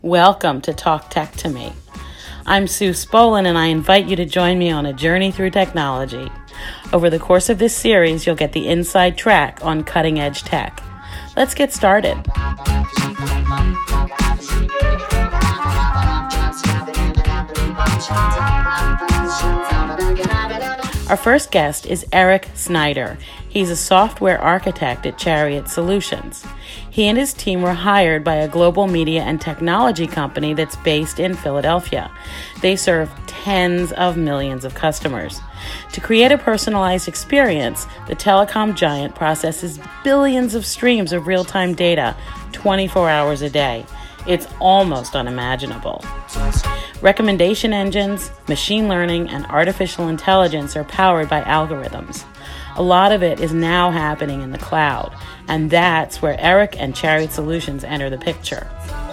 Welcome to Talk Tech to Me. I'm Sue Spolin, and I invite you to join me on a journey through technology. Over the course of this series, you'll get the inside track on cutting-edge tech. Let's get started. Our first guest is Eric Snyder. He's a software architect at Chariot Solutions. He and his team were hired by a global media and technology company that's based in Philadelphia. They serve tens of millions of customers. To create a personalized experience, the telecom giant processes billions of streams of real-time data 24 hours a day. It's almost unimaginable. Recommendation engines, machine learning, and artificial intelligence are powered by algorithms. A lot of it is now happening in the cloud, and that's where Eric and Chariot Solutions enter the picture.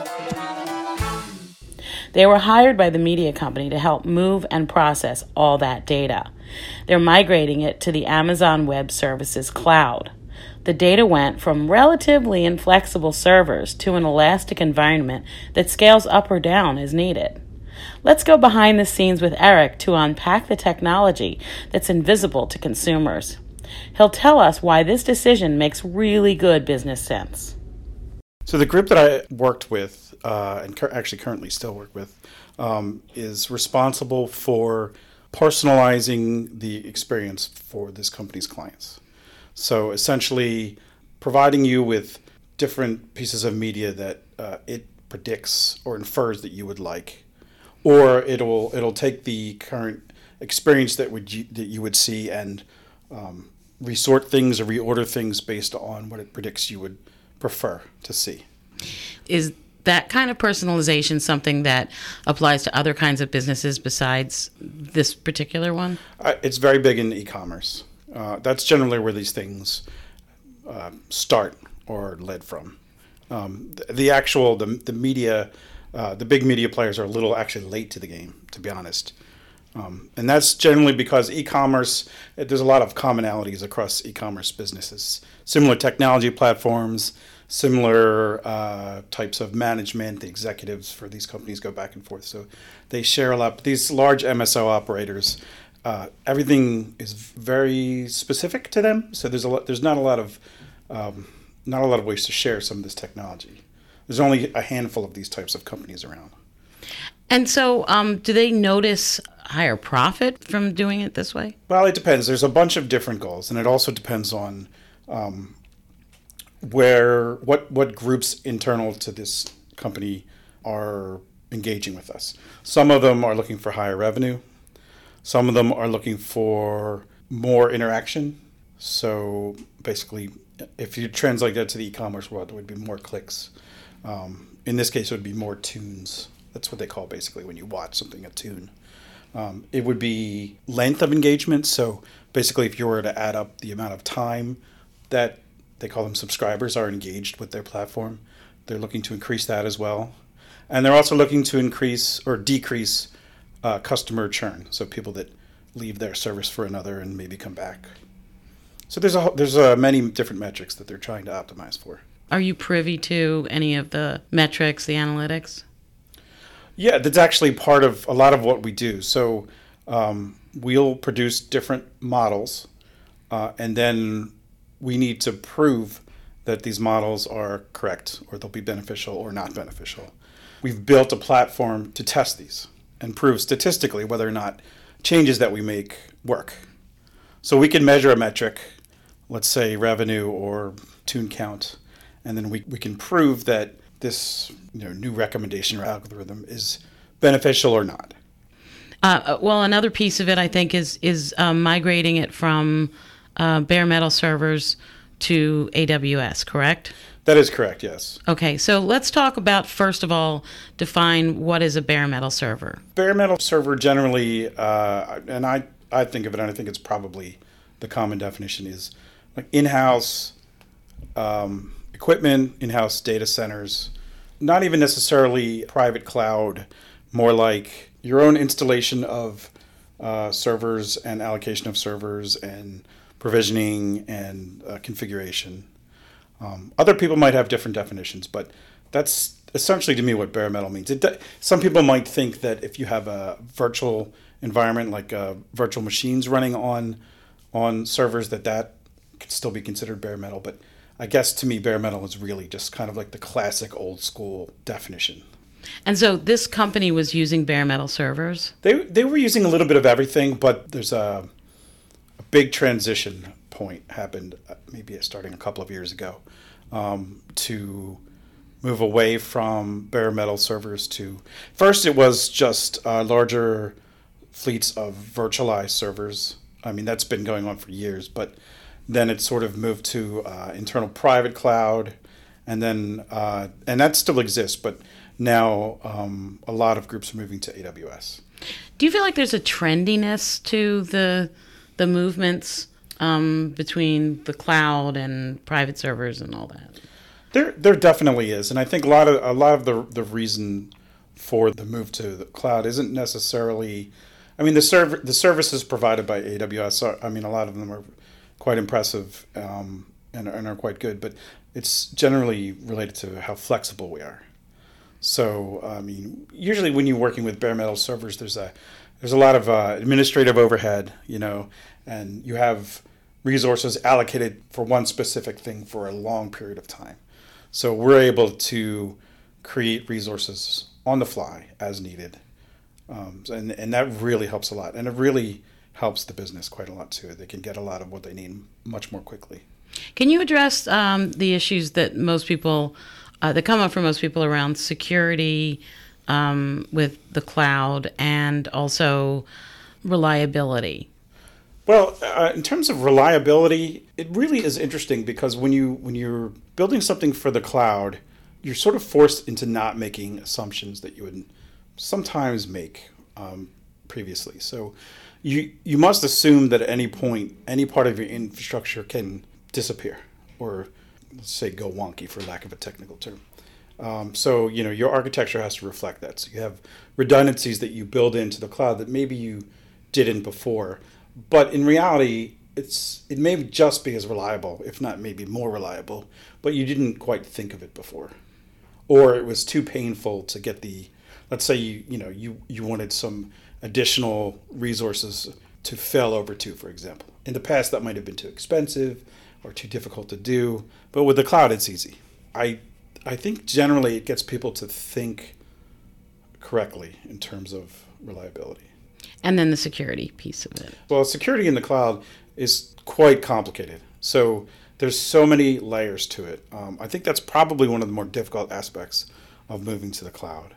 They were hired by the media company to help move and process all that data. They're migrating it to the Amazon Web Services cloud. The data went from relatively inflexible servers to an elastic environment that scales up or down as needed. Let's go behind the scenes with Eric to unpack the technology that's invisible to consumers. He'll tell us why this decision makes really good business sense. So the group that I worked with, and actually currently still work with, is responsible for personalizing the experience for this company's clients. So essentially providing you with different pieces of media that it predicts or infers that you would like. Or it'll take the current experience that you would see and resort things or reorder things based on what it predicts you would prefer to see. Is that kind of personalization something that applies to other kinds of businesses besides this particular one? It's very big in e-commerce. That's generally where these things start or led from. The media. The big media players are a little actually late to the game, to be honest. And that's generally because e-commerce, there's a lot of commonalities across e-commerce businesses. Similar technology platforms, similar types of management, the executives for these companies go back and forth. So they share a lot. But these large MSO operators, everything is very specific to them. So there's not a lot of ways to share some of this technology. There's only a handful of these types of companies around. And so do they notice higher profit from doing it this way? Well, it depends. There's a bunch of different goals, and it also depends on what groups internal to this company are engaging with us. Some of them are looking for higher revenue. Some of them are looking for more interaction. So basically, if you translate that to the e-commerce world, it would be more clicks. In this case, it would be more tunes. That's what they call basically when you watch something, a tune. It would be length of engagement. So basically, if you were to add up the amount of time that they call them subscribers are engaged with their platform, they're looking to increase that as well. And they're also looking to increase or decrease customer churn. So people that leave their service for another and maybe come back. So there's many different metrics that they're trying to optimize for. Are you privy to any of the metrics, the analytics? Yeah, that's actually part of a lot of what we do. So we'll produce different models, and then we need to prove that these models are correct or they'll be beneficial or not beneficial. We've built a platform to test these and prove statistically whether or not changes that we make work. So we can measure a metric, let's say revenue or tune count, and then we can prove that this new recommendation or algorithm is beneficial or not. Well, another piece of it, I think, is migrating it from bare metal servers to AWS, correct? That is correct, yes. Okay, so let's talk about, first of all, define what is a bare metal server. Bare metal server generally, and I think of it, and I think it's probably the common definition, is like in-house equipment, in-house data centers, not even necessarily private cloud, more like your own installation of servers and allocation of servers and provisioning and configuration. Other people might have different definitions, but that's essentially to me what bare metal means. Some people might think that if you have a virtual environment like virtual machines running on servers, that could still be considered bare metal. But I guess to me, bare metal is really just kind of like the classic old school definition. And so this company was using bare metal servers? They were using a little bit of everything, but there's a big transition point happened maybe starting a couple of years ago to move away from bare metal servers to, first it was just larger fleets of virtualized servers. I mean, that's been going on for years, but then it sort of moved to internal private cloud, and then and that still exists, but now a lot of groups are moving to AWS. Do you feel like there's a trendiness to the movements between the cloud and private servers and all that? There definitely is, and I think a lot of the reason for the move to the cloud isn't necessarily, I mean, the services provided by AWS are, I mean, a lot of them are quite impressive and are quite good, but it's generally related to how flexible we are. So, I mean, usually when you're working with bare metal servers, there's a lot of administrative overhead, and you have resources allocated for one specific thing for a long period of time. So we're able to create resources on the fly as needed, and that really helps a lot, and it really helps the business quite a lot too. They can get a lot of what they need much more quickly. Can you address the issues that most people that come up for most people around security with the cloud and also reliability? Well, in terms of reliability, it really is interesting because when you're building something for the cloud, you're sort of forced into not making assumptions that you would sometimes make previously. So you must assume that at any point, any part of your infrastructure can disappear, or let's say go wonky for lack of a technical term. So your architecture has to reflect that. So you have redundancies that you build into the cloud that maybe you didn't before. But in reality, it may just be as reliable, if not maybe more reliable, but you didn't quite think of it before. Or it was too painful to get let's say you wanted some additional resources to fail over to, for example. In the past, that might have been too expensive or too difficult to do, but with the cloud, it's easy. I think generally it gets people to think correctly in terms of reliability. And then the security piece of it. Well, security in the cloud is quite complicated. So there's so many layers to it. I think that's probably one of the more difficult aspects of moving to the cloud.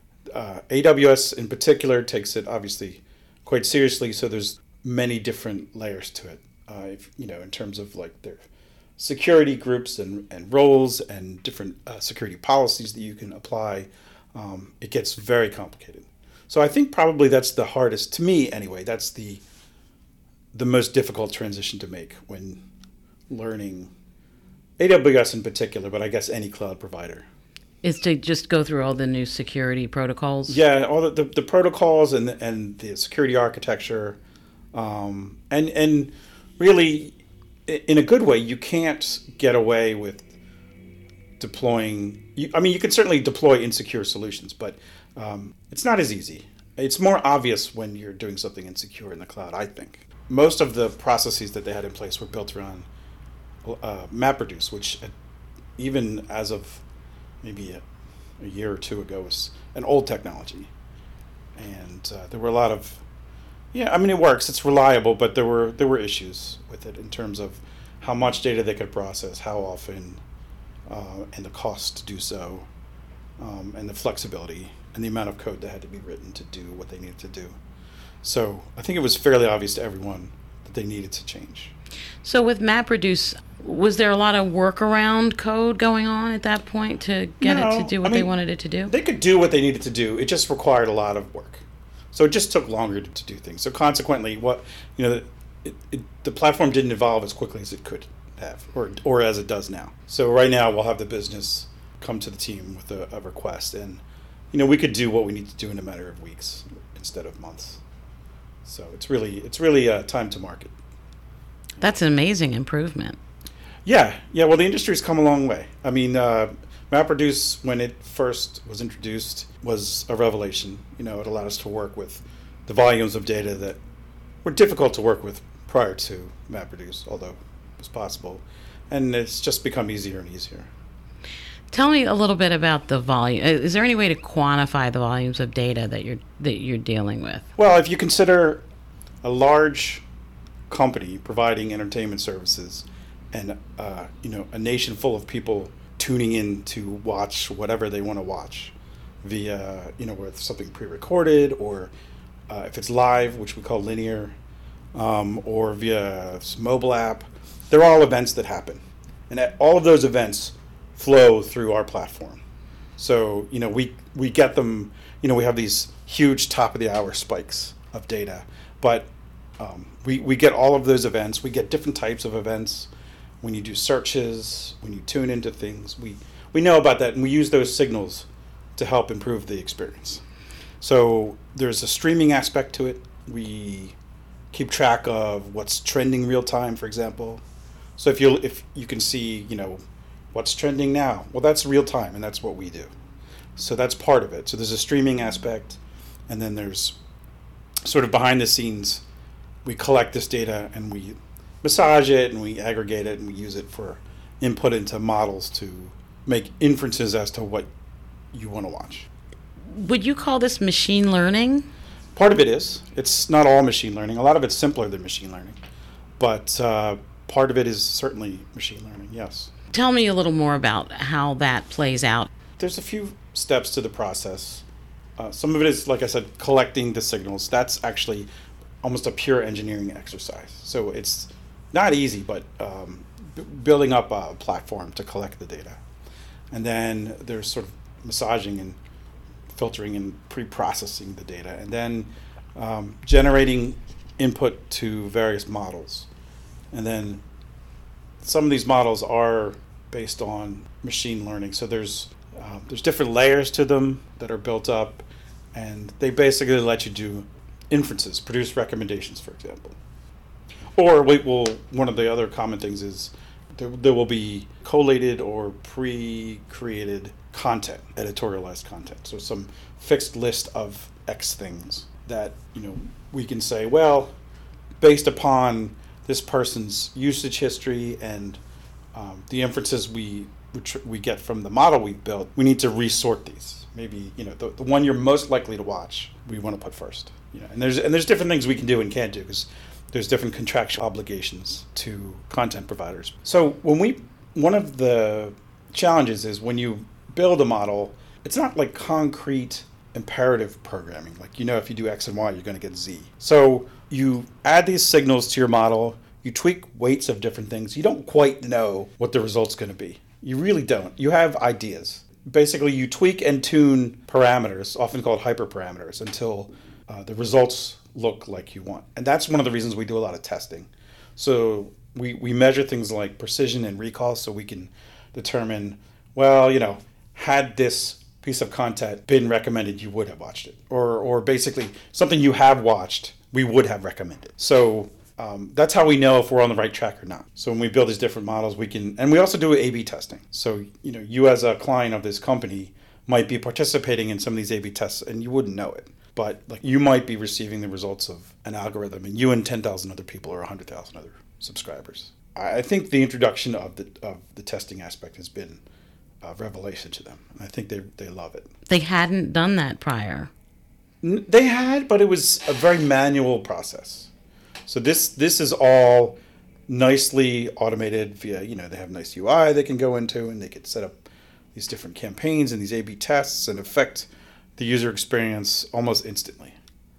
AWS in particular takes it obviously quite seriously. So there's many different layers to it. In terms of like their security groups and roles and different security policies that you can apply, it gets very complicated. So I think probably that's the hardest, to me anyway, that's the most difficult transition to make when learning AWS in particular, but I guess any cloud provider. Is to just go through all the new security protocols? Yeah, all the protocols and the security architecture. And really, in a good way, you can't get away with deploying. You can certainly deploy insecure solutions, but it's not as easy. It's more obvious when you're doing something insecure in the cloud, I think. Most of the processes that they had in place were built around MapReduce, which even as of maybe a year or two ago was an old technology. And there were a lot of, it works, it's reliable, but there were issues with it in terms of how much data they could process, how often, and the cost to do so, and the flexibility and the amount of code that had to be written to do what they needed to do. So I think it was fairly obvious to everyone that they needed to change. So with MapReduce, was there a lot of workaround code going on at that point to get it to do what they wanted it to do? They could do what they needed to do. It just required a lot of work. So it just took longer to do things. So consequently, the platform didn't evolve as quickly as it could have, or as it does now. So right now, we'll have the business come to the team with a request, and we could do what we need to do in a matter of weeks instead of months. So it's really time to market. That's an amazing improvement. Yeah. Well, the industry's come a long way. MapReduce, when it first was introduced, was a revelation. It allowed us to work with the volumes of data that were difficult to work with prior to MapReduce, although it was possible. And it's just become easier and easier. Tell me a little bit about the volume. Is there any way to quantify the volumes of data that you're dealing with? Well, if you consider a large company providing entertainment services and a nation full of people tuning in to watch whatever they want to watch via with something pre-recorded, or if it's live, which we call linear, or via mobile app, they're all events that happen, and all of those events flow through our platform. So we get them. We have these huge top of the hour spikes of data, but we get all of those events. We get different types of events. When you do searches, when you tune into things, we know about that, and we use those signals to help improve the experience. So there's a streaming aspect to it. We keep track of what's trending real time, for example. So if you can see, what's trending now, well, that's real time, and that's what we do. So that's part of it. So there's a streaming aspect, and then there's sort of behind the scenes. We collect this data and we massage it and we aggregate it and we use it for input into models to make inferences as to what you want to watch. Would you call this machine learning? Part of it is. It's not all machine learning. A lot of it's simpler than machine learning. But part of it is certainly machine learning, yes. Tell me a little more about how that plays out. There's a few steps to the process. Some of it is, like I said, collecting the signals. That's actually almost a pure engineering exercise. So it's not easy, but building up a platform to collect the data. And then there's sort of massaging and filtering and pre-processing the data. And then generating input to various models. And then some of these models are based on machine learning. So there's different layers to them that are built up, and they basically let you do inferences, produce recommendations, for example. Or one of the other common things is there will be collated or pre-created content, editorialized content. So some fixed list of X things that we can say, well, based upon this person's usage history and the inferences we get from the model we've built, we need to resort these. Maybe the one you're most likely to watch, we want to put first. And there's different things we can do and can't do because there's different contractual obligations to content providers. So one of the challenges is when you build a model, it's not like concrete imperative programming. Like, if you do X and Y, you're going to get Z. So you add these signals to your model, you tweak weights of different things. You don't quite know what the result's going to be. You really don't. You have ideas. Basically, you tweak and tune parameters, often called hyperparameters, until the results look like you want. And that's one of the reasons we do a lot of testing. So we measure things like precision and recall so we can determine, well, had this piece of content been recommended, you would have watched it. Or basically, something you have watched, we would have recommended. So that's how we know if we're on the right track or not. So when we build these different models, and we also do A/B testing. So, you as a client of this company might be participating in some of these A/B tests and you wouldn't know it. But you might be receiving the results of an algorithm, and you and 10,000 other people or 100,000 other subscribers. I think the introduction of the testing aspect has been a revelation to them. And I think they love it. They hadn't done that prior. They had, but it was a very manual process. So this is all nicely automated via, they have nice UI they can go into, and they can set up these different campaigns and these A/B tests and affect the user experience almost instantly.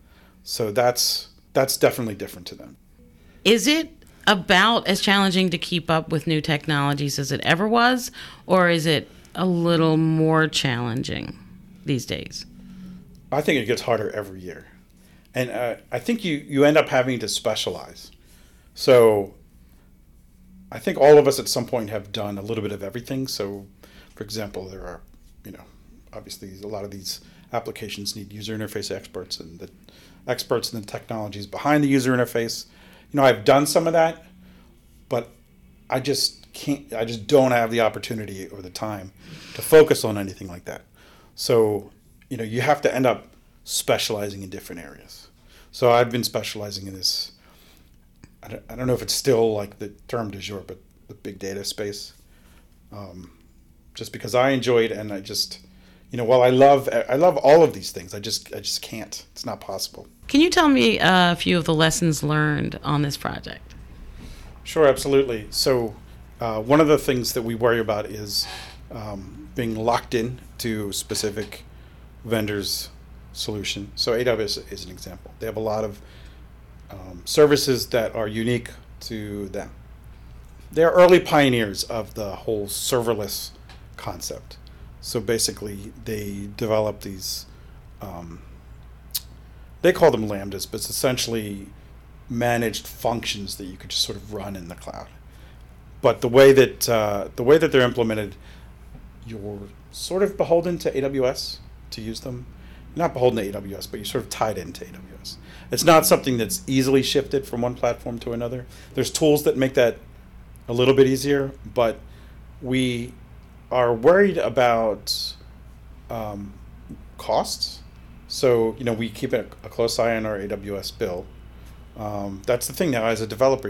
So that's definitely different to them. Is it about as challenging to keep up with new technologies as it ever was, or is it a little more challenging these days? I think it gets harder every year. And I think you end up having to specialize. So I think all of us at some point have done a little bit of everything. So, for example, there are, obviously a lot of these applications need user interface experts and the experts in the technologies behind the user interface. I've done some of that, but I just can't. I just don't have the opportunity or the time to focus on anything like that. So, you have to end up specializing in different areas. So I've been specializing in this. I don't know if it's still like the term du jour, but the big data space. Just because I enjoy it, and I just, while I love all of these things, I just can't. It's not possible. Can you tell me a few of the lessons learned on this project? Sure, absolutely. So one of the things that we worry about is being locked in to a specific vendor's solution. So AWS is an example. They have a lot of services that are unique to them. They're early pioneers of the whole serverless concept. So basically, they develop these, they call them lambdas, but it's essentially managed functions that you could just sort of run in the cloud. But the way that they're implemented, you're sort of beholden to AWS to use them. You're not beholden to AWS, but you're sort of tied into AWS. It's not something that's easily shifted from one platform to another. There's tools that make that a little bit easier, but we are worried about costs. So, we keep a close eye on our AWS bill. That's the thing now. As a developer,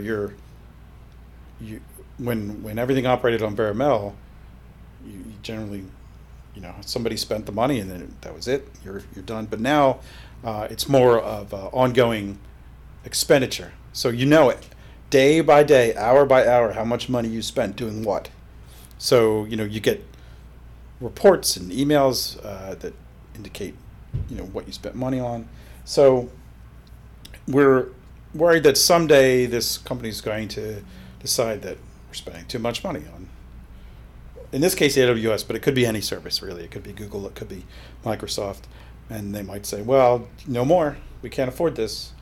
when everything operated on bare metal, you generally, somebody spent the money and then that was it. You're done. But now it's more of an ongoing expenditure. So it day by day, hour by hour, how much money you spent doing what. So you get reports and emails that indicate what you spent money on. So we're worried that someday this company is going to decide that we're spending too much money on, in this case, AWS, but it could be any service, really. It could be Google, it could be Microsoft. And they might say, well, no more. We can't afford this.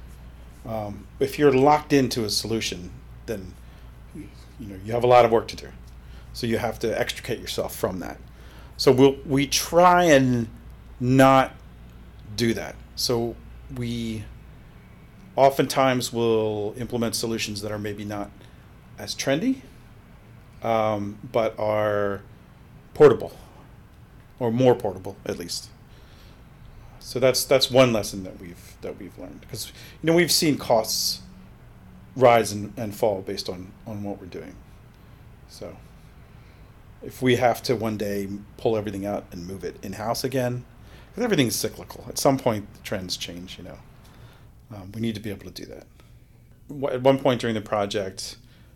If you're locked into a solution, then you have a lot of work to do. So you have to extricate yourself from that. So we try and not do that. So we oftentimes will implement solutions that are maybe not as trendy, but are portable, or more portable at least. So that's one lesson that we've learned, because we've seen costs rise and fall based on what we're doing. So if we have to one day pull everything out and move it in-house again, because everything's cyclical. At some point, the trends change, we need to be able to do that. At one point during the project,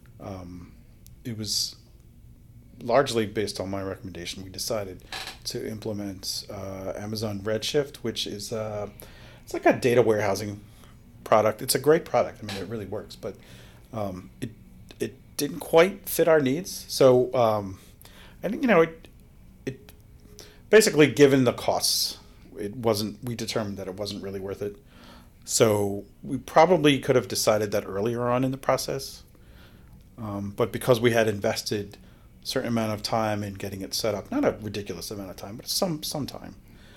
it was largely based on my recommendation. We decided to implement Amazon Redshift, which is it's like a data warehousing product. It's a great product. I mean, it really works, but it didn't quite fit our needs. So I think it basically, given the costs, we determined that it wasn't really worth it. So we probably could have decided that earlier on in the process. But because we had invested a certain amount of time in getting it set up, not a ridiculous amount of time, but some time,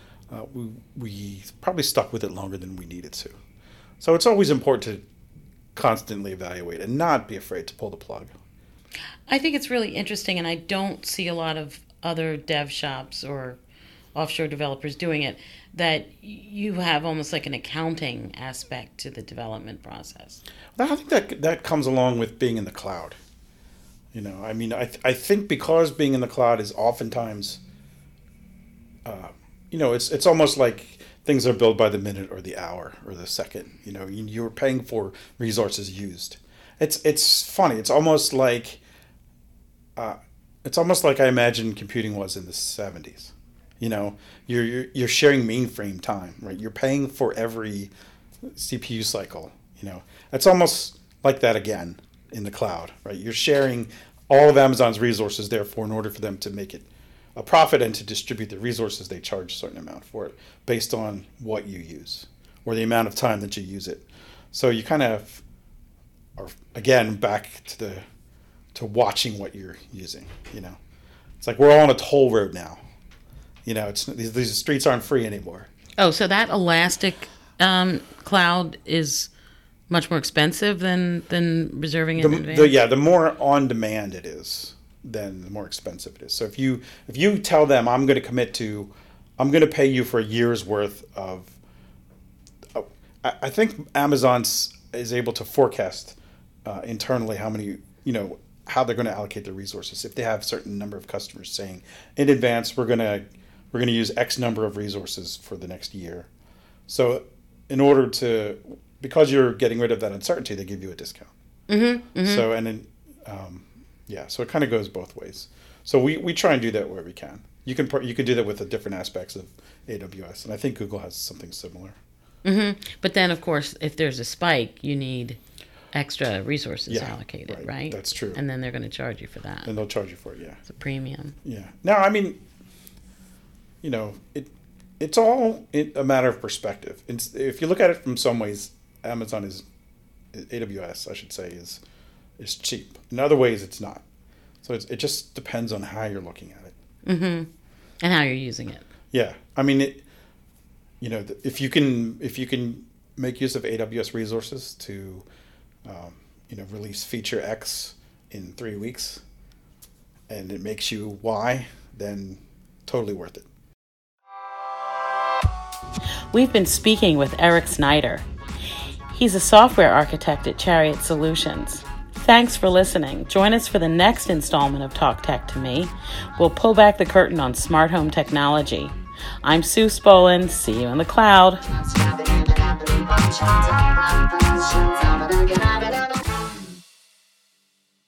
we probably stuck with it longer than we needed to. So it's always important to constantly evaluate and not be afraid to pull the plug. I think it's really interesting, and I don't see a lot of other dev shops or offshore developers doing it, that you have almost like an accounting aspect to the development process. Well, I think that comes along with being in the cloud. I think because being in the cloud is oftentimes, it's almost like things are billed by the minute or the hour or the second. You're paying for resources used. It's funny. It's almost like I imagine computing was in the 70s. You're sharing mainframe time, right? You're paying for every CPU cycle. It's almost like that again in the cloud, right? You're sharing all of Amazon's resources. Therefore, in order for them to make it a profit and to distribute the resources, they charge a certain amount for it based on what you use or the amount of time that you use it. So you kind of are again back to watching what you're using. It's like we're all on a toll road now. These streets aren't free anymore. Oh, so that Elastic cloud is much more expensive than reserving in advance? The more on demand it is. then the more expensive it is. So if you tell them I'm going to pay you for a year's worth of, I think Amazon is able to forecast internally how many, how they're going to allocate their resources. If they have a certain number of customers saying in advance, we're going to use X number of resources for the next year. So in order to, because you're getting rid of that uncertainty, they give you a discount. Mm-hmm, mm-hmm. So, and then, so it kind of goes both ways. So we try and do that where we can. You can do that with the different aspects of AWS, and I think Google has something similar. Mm-hmm. But then, of course, if there's a spike, you need extra resources allocated, right? That's true. And then they're going to charge you for that. And they'll charge you for it, yeah. It's a premium. Yeah. Now, I mean, it's all a matter of perspective. If you look at it from some ways, AWS, I should say, is cheap. In other ways, it's not. So it just depends on how you're looking at it. Mm-hmm. And how you're using it. Yeah. I mean, if you can make use of AWS resources to, release feature X in 3 weeks, and it makes you Y, then totally worth it. We've been speaking with Eric Snyder. He's a software architect at Chariot Solutions. Thanks for listening. Join us for the next installment of Talk Tech to Me. We'll pull back the curtain on smart home technology. I'm Sue Spolin. See you in the cloud.